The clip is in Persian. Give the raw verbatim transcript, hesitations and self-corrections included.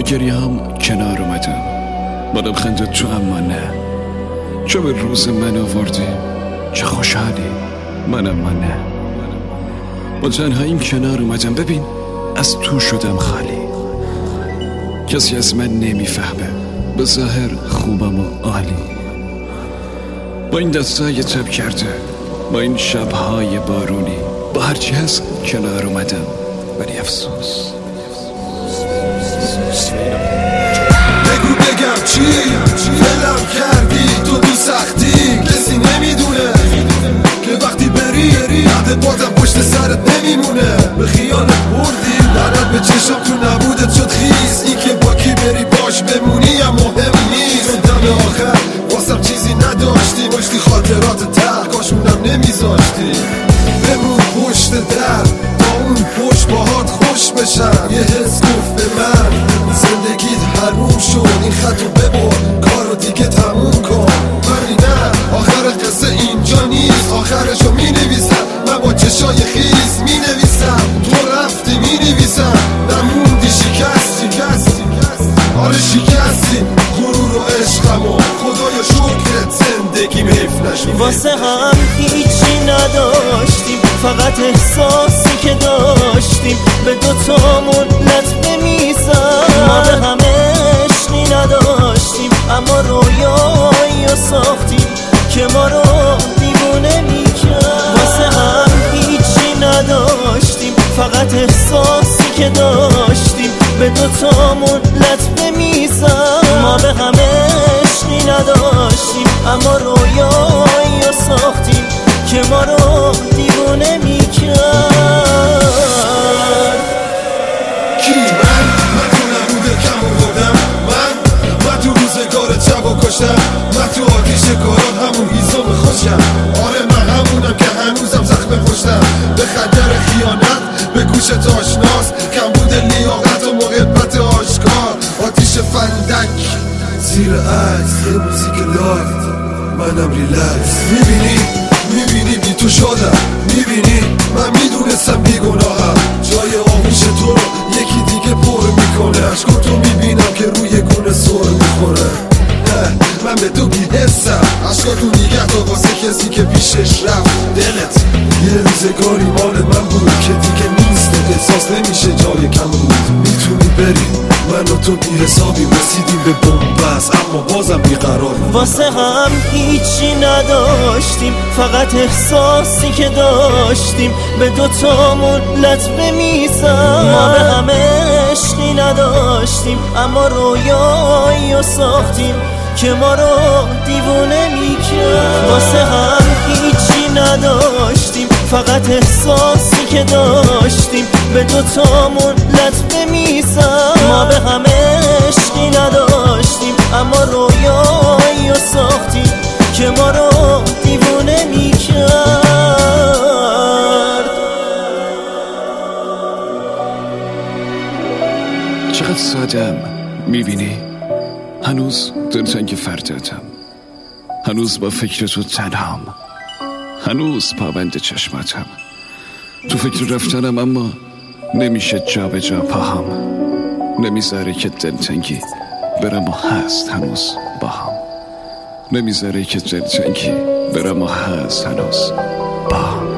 گریه هم کنار اومدم، با لبخند تو اما نه. چه به روز من آوردی، چه خوشحالی، من اما نه. با تنهاییم کنار اومدم، ببین از تو شدم خالی. کسی از من نمیفهمه، به ظاهر خوبم و عالی. با این دستای تب کرده، با این شبهای بارونی، با هرچی هست کنار اومدم، ولی افسوس. بگو بگم چی فلم کردی تو تو سختی، کسی نمیدونه که وقتی بری یاد بادم پشت سرت نمیمونه. به خیالت بردی لعنت به چشم تو نبودت شد خیز. این که با کی بری باش بمونی هم مهم نیست. چون دم آخر واسم چیزی نداشتی، مشتی خاطرات تر کاشونم نمیذاشتی. بمون پشت در تا اون پشت باهات خوش بشم. یه حس گفت به من زندگیت حروم شد، این خطو ببر کارو دیگه تموم کن. ولی نه آخر قصه اینجا نیست، آخرشو می نویسم من با چشای خیز می نویسم. تو رفتی می نویسم نموندی، شکستی شکستی آره شکستی غرور و عشقم و خدایا شکرت زندگیم حیف نشد. واسه هم هیچی نداشتیم، فقط احساسی که داشتیم به دوتامون لطمه میزد. ما به هم عشقی نداشتیم، اما رویایی رو ساختیم که ما رو دیوونه میکرد. واسه هم هیچی نداشتیم، فقط احساسی که داشتیم به دوتامون لطمه میزد. ما به هم عشقی نداشتیم، اما رویایی رو ساختیم که ما رو دیوونه میکرد. کی من؟ من تو نبوده کم آوردم، من من تو روزگار شب و کشتم، من تو آتیش کارات همون هیزم خوشم. آره من همونم که هنوزم زخم پشتم، به خطر خیانت به گوشت آشناس، کم بوده لیاقت و محبت آشکار. آتیش فندک زیر عکس، یه موزیک لایت منم ریلکس. میبینی میبینی بی تو شدم، میبینی من میدونستم بیگناهم. جای آغوش تو رو یکی دیگه پر میکنه، عشقا تو میبینم که روی گونه سر میخوره. من به تو بی‌حسم، عشقا تو نگه تا واسه کسی که پیشش رفت. دلت یه روزگاری مال من بود که دیگه نیست، احساس نمیشه جای کم بود. میتونی بری من و تو بی حسابیم، رسیدیم به بنبست اما بازم بیقراریم. واسه هم هیچی نداشتیم، فقط احساسی که داشتیم به دوتامون لطمه میزد. ما به هم عشقی نداشتیم، اما رویایی رو ساختیم که ما رو دیوونه میکرد. واسه هم هیچی نداشتیم، فقط احساسی که داشتیم به دوتامون لطمه میزد. ما به هم عشقی نداشتیم، اما رویایی رو ساختیم که ما رو دیوونه میکرد. چقدر سادم، میبینی هنوز دلتنگ فرداتم، هنوز با فکر تو تنهام، هنوز پابند چشماتم. تو فکر رفتنم اما نمیشه جا به جا پاهم، نمیذاره که دلتنگی برم و هست هنوز با هم، نمیذاره که دلتنگی برم و هست هنوز با هم.